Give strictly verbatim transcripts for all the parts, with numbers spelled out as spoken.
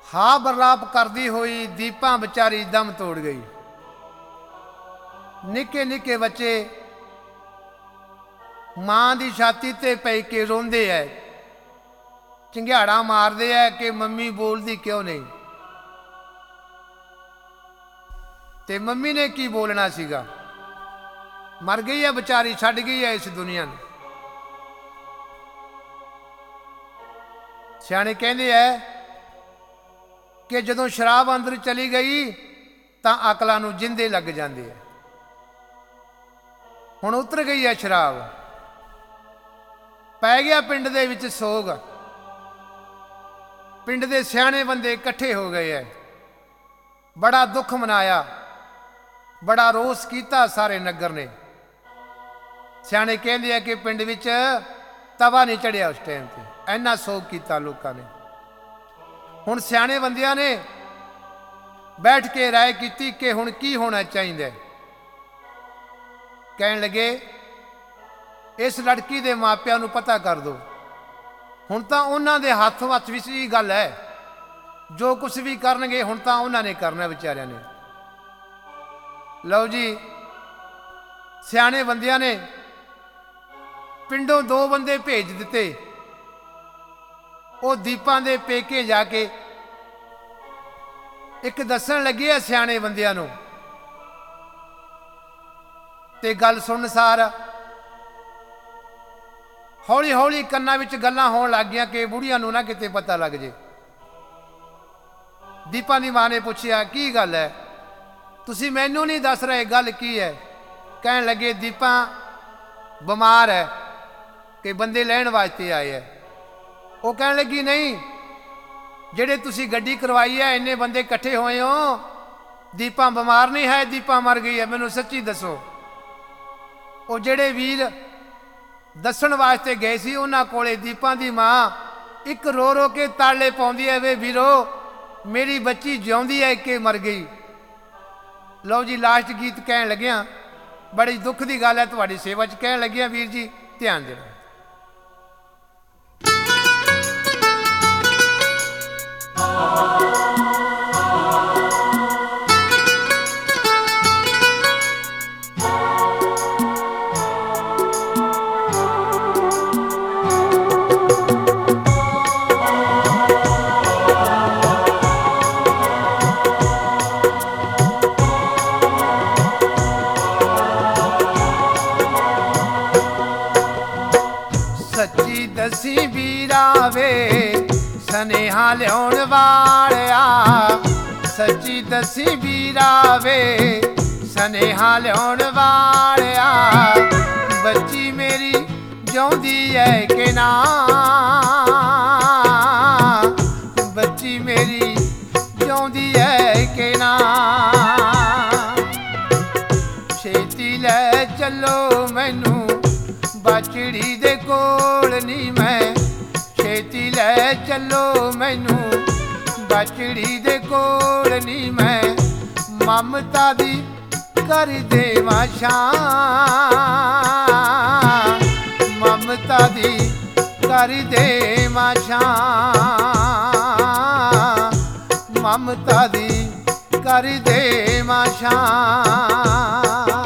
हा बरलाप करदी हुई दीपा बेचारी दम तोड़ गई। निके निके बच्चे मां की छाती ते पै के रोंदे है, चिंघियाड़ा मारदे है कि मम्मी बोलदी क्यों नहीं। ते मम्मी ने की बोलना सीगा, मर गई है बेचारी, छड़ गई है इस दुनिया ने। सियाणे कहंदे है कि जदों शराब अंदर चली गई तां अकलां नूं जिंदे लग जांदे है। हुण उतर गई है शराब, पै गया पिंड दे विच सोग। पिंड दे सियाणे बंदे इकट्ठे हो गए है, बड़ा दुख मनाया, बड़ा रोस किया सारे नगर ने। सियाणे कहंदे है कि पिंड विच तवा नहीं चढ़िया उस टाइम ते, इन्ना सोग किया लोगों ने। हुण सियाणे बंदियां ने बैठ के राय की कि हुण की होना चाहिए। कहन लगे इस लड़की के मापिया नूं पता कर दो। हुण तां उन्हां दे हत्थ वच विच ही गल है, जो कुछ भी करनगे हुण तां उन्हां ने करना विचारियां ने। लो जी, सियाणे बंदियां ने पिंडों दो बंदे भेज दिते। वो दीपा दे पेके जाके एक दसन लगे है सियाणे बंदियां नूं, ते गल सुन सार हौली हौली कन्नां विच गल्लां होण लग गईयां कि बुढ़ियां नूं ना किते पता लग जे। दीपा दी मां ने पुछया की गल है, तुसीं मैनूं नहीं दस रहे गल की है। कहण लगे दीपा बीमार है कि बंदे लैण वास्ते आए है। वो कहण लगी नहीं, जेड़े तुसी गड्डी करवाई है इन्ने बंदे इकट्ठे होए हो, दीपा बीमार नहीं है, दीपा मर गई है, मैनू सच्ची दसो। वो जेड़े वीर दसन वास्ते गए सी उन्हां कोले दीपा दी मां एक रो रो के ताले पाउंदी है, वे वीरो मेरी बच्ची जिउंदी है कि मर गई। लो जी लास्ट गीत कहण लगिया, बड़ी दुख की गल है तुहाडी सेवा च कहण लगिया, वीर जी ध्यान देना। सच्ची दसी वीरा वे सनेहा लियाउण वालिया, सच्ची दसी वीरा वे सनेहा लियाउण वालिया, बच्ची मेरी जिउंदी है कि ना, बच्ची मेरी जिउंदी है कि ना। छेती लै चलो मैनू बचड़ी दे कोल नी, मैं छेती लै चलो मैनू बचड़ी दे कोल नी, मैं ममता दी कर देवां शां, ममता दी कर देवां शां, ममता दी कर देवां शां।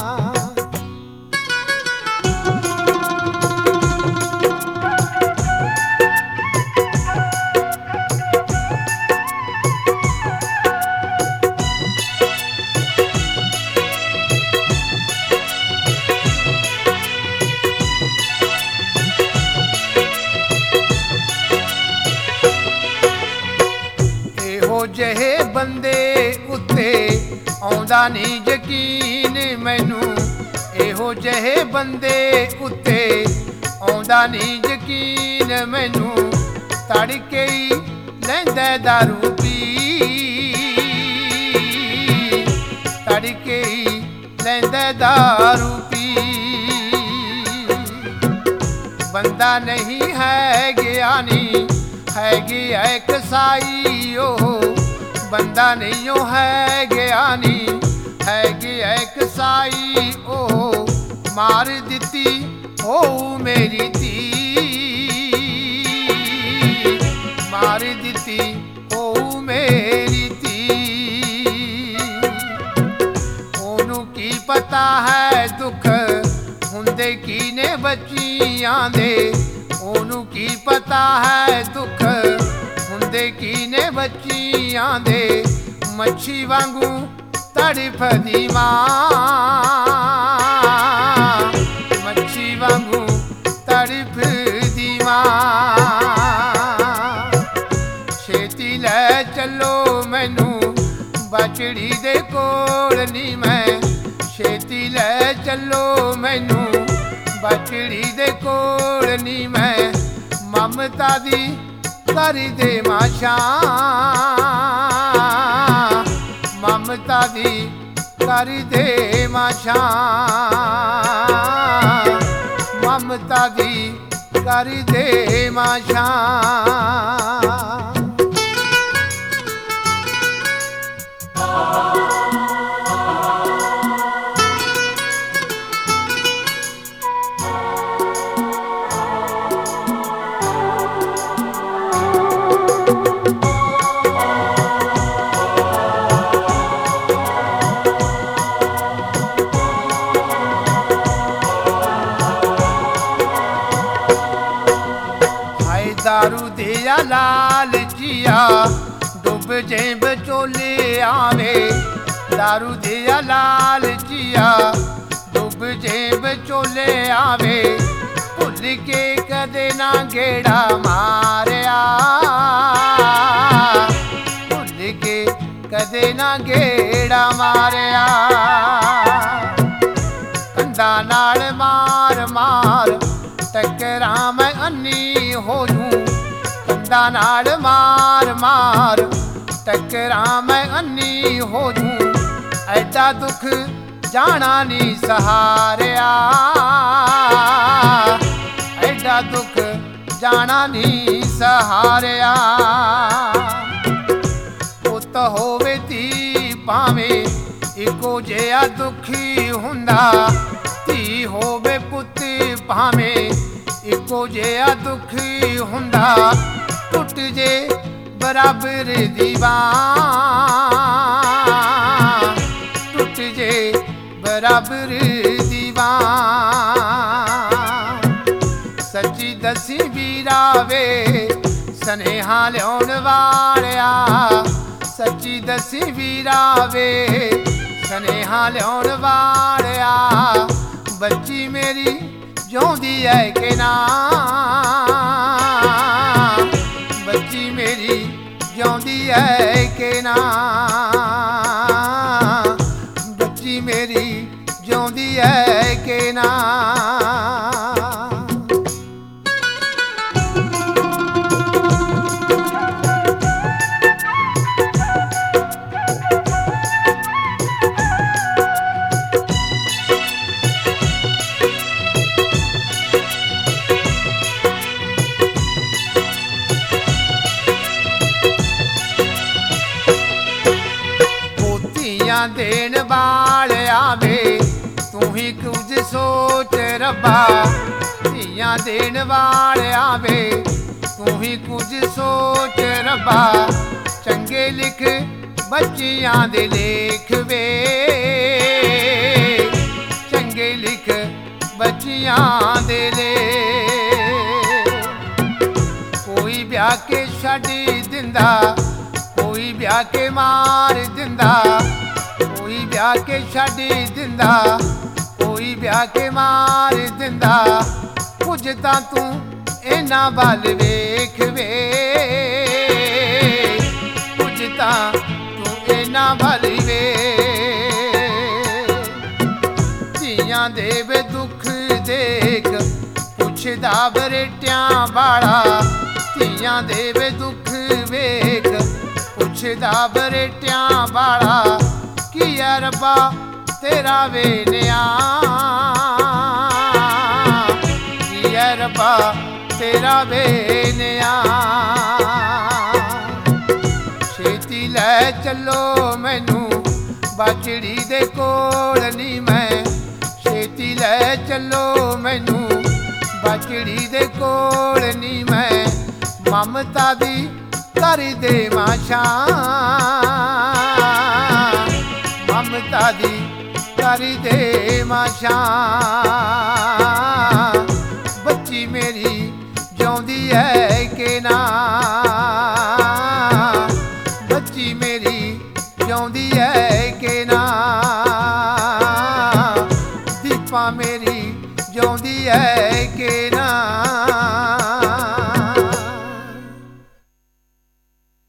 जहे बंदे उत्ते आउंदा नहीं यकीन मैनू, एहो जहे बंदे उत्ते आउंदा नहीं यकीन मैनू, तड़के ही लैंदा दारू पी, तड़के ही लैंदा दारू पी। बंदा नहीं है ज्ञानी है गया कसाई, ओ बंदा नहीं ओ है ज्ञानी है गया कसाई, ओ मार दिती ओ मेरी धी, मार दिती ओ मेरी ਪਤਾ ਹੈ ਦੁੱਖ ਹੁੰਦੇ ਕੀ ਨੇ ਬੱਚੀਆਂ ਦੇ, ਉਹਨੂੰ ਕੀ ਪਤਾ ਹੈ ਦੁੱਖ ਹੁੰਦੇ ਕੀ ਨੇ ਬੱਚੀਆਂ ਦੇ। ਮੱਛੀ ਵਾਂਗੂ ਤੜਫਦੀ ਮਾਂ, ਮੱਛੀ ਵਾਂਗੂ ਤੜਫਦੀ ਮਾਂ। ਛੇਤੀ ਲੈ ਚੱਲੋ ਮੈਨੂੰ ਬਚੜੀ ਦੇ ਕੋਲ ਨੀ ਮੈਂ, ਛੇਤੀ ਲੈ ਚੱਲੋ ਮੈਨੂੰ ਬਚੜੀ ਦੇ ਕੋਲ ਨੀ ਮੈਂ। ਮਮਤਾ ਦੀ ਕਰ ਦੇਵਾਂ ਛਾਂ, ਮਮਤਾ ਦੀ ਕਰ ਦੇਵਾਂ ਛਾਂ, ਮਮਤਾ ਦੀ ਕਰ ਦੇਵਾਂ ਛਾਂ। दारू दिया लालचिया डूब जे बचोले आवे, दारू दिया लालचिया डूब जे बचोले आवे। भुल के कदे ना गेड़ा मारिया, भुल के कदे ना गेड़ा मारिया। कंधा नाल मार मार टकरा मैं अन्नी हो जूं, कंधा नाल मार मार टकरा मैं अन्नी हो जूं। ऐडा दुख जाना नी सहारिया, ऐडा दुख जाना नी सहारिया। पुत होवे धी भावें इको जिहा दुखी हुंदा, धी होवे पुत भावें इको जिहा दुखी हुंदा। टुट जे बराबर दी बांह, टुट जे बराबर दी बांह। सच्ची दसी वीरा वे सनेहा लियाउण वालिया, सच्ची दसी वीरा वे सनेहा लियाउण वालिया। बच्ची मेरी जिउंदी है कि ना, बच्ची मेरी जिउंदी है कि ना, बच्ची मेरी जिउंदी है कि ना। देन वालिया वे तू ही कुछ सोच रब्बा, धियां देन वालिया वे तू ही कुछ सोच रब्बा। चंगे लिख बच्चियां दे लेख वे, चंगे लिख बच्चियां दे लेख। कोई ब्याह के छड्ड दिंदा, कोई ब्याह के मार दिंदा, कोई ब्याह के छड्ड दिंदा, कोई ब्याह के मार दिंदा। कुछ तां तू इन्हां वल वेख वे, कुछ तां तू इन्हां वल वे। धीआं दे वे दुख देख पुछदा बरेटियां वाला, धीआं दे वे दुख वेख पुछदा बरेटियां वाला। की है रब्बा तेरा वे निया, की है रब्बा तेरा वे निया। छेती लै चलो मैनू बचड़ी दे कोल नी मैं, छेती लै चलो मैनू बचड़ी दे कोल नी मैं। ममता दी कर देवां छां, ममता दी ਕਰੀ ਦੇ ਮਾਸ਼ਾ ਬੱਚੀ ਮੇਰੀ ਜਿਉਂਦੀ ਹੈ ਕਿ ਨਾ ਬੱਚੀ ਮੇਰੀ ਜਿਉਂਦੀ ਹੈ ਕਿ ਨਾ ਦੀਪਾ ਮੇਰੀ ਜਿਉਂਦੀ ਹੈ ਕਿ ਨਾ